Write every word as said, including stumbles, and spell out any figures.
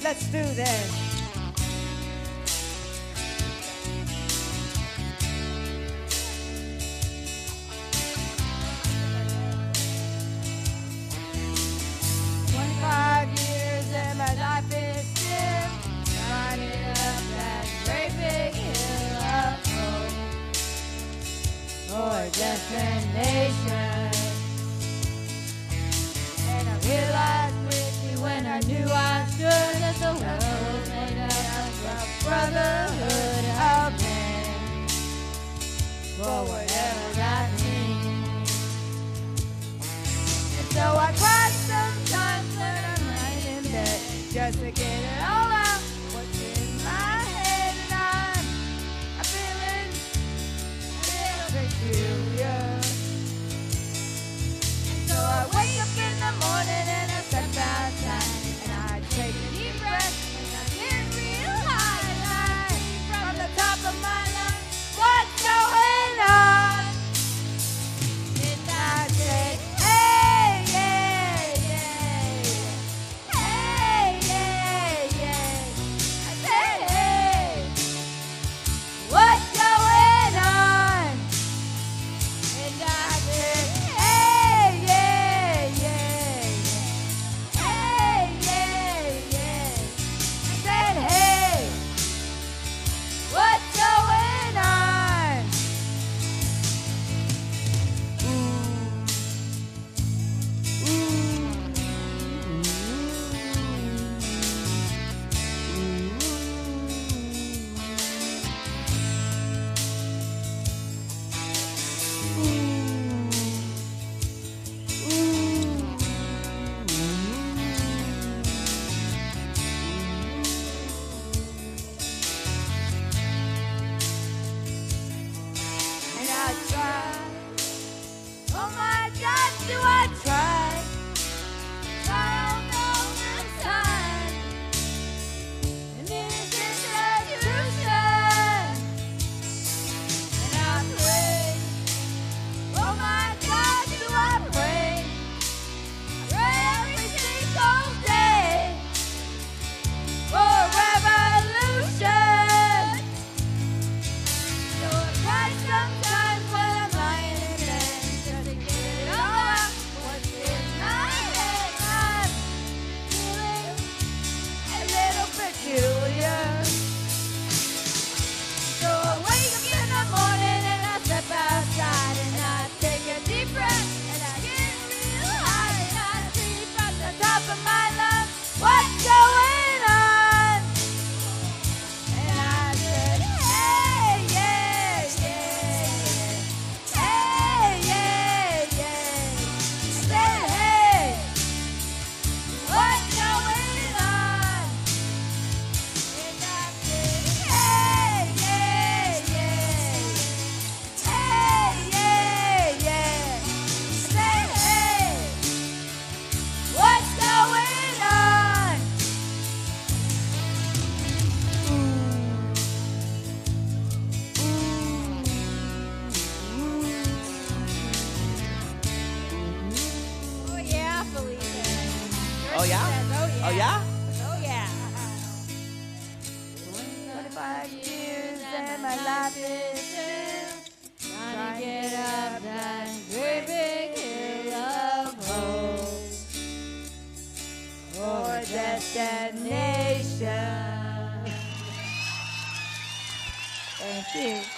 Let's do this. twenty-five years and my life is still running up that great big hill of hope or destination. And I realized quickly when I knew I should that the world was made up of a brotherhood of men, for whatever that means. And so I cry sometimes when I'm lying in bed just to get it all out what's in my head, and I'm, I'm feeling a little peculiar. So I wake up in the morning and I step outside and I take a deep breath and I get real high and I, from the top of my lungs, what's going on? And I say, hey, yeah, yeah, hey, yeah, yeah. I say, hey, what's going on? And I say, hey, yeah, yeah, yeah. Hey, yeah, yeah. I said, hey, what's going on? And I try. Oh my God, do I try? Try all the time. And this is solution. And I pray. Oh my God, do I pray? I pray every single day for revolution. So I cry sometimes when I'm lying in bed just to get it all out what's in my head. I'm feeling a little peculiar. So I wake up in the morning and I step outside and I take a deep breath and I get real high and I see from the top of my lungs what's going on. And I said, hey, yeah, yeah, hey, yeah, yeah. I said, hey, what's going on? And I said, hey, yeah, yeah, hey, yeah, yeah. I said, hey, what's going on? Oh yeah, Felicia. Oh, yeah? Says, Oh, yeah? Oh yeah. twenty-five years and my life is still trying to get up that great big hill of hope or destination. Thank you.